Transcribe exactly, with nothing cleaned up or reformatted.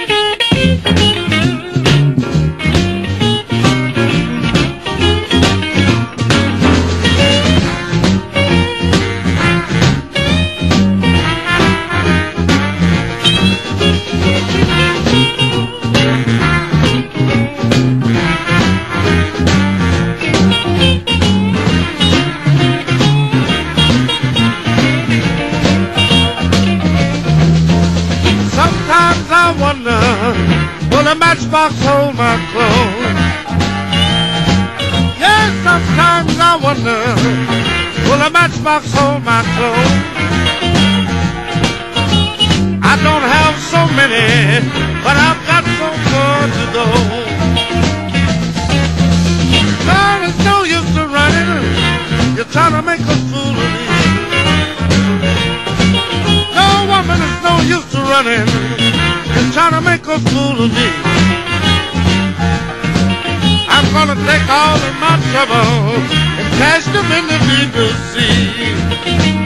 I wonder, will a matchbox hold my clothes? Yes, sometimes I wonder, will a matchbox hold my clothes? I don't have so many, but I've got so good to go. Lord, it's no use to running, you're trying to make a fool of me. No woman, it's no use to running, you're trying to make a fool of me. I'm gonna take all of my trouble and cash them in the deep sea.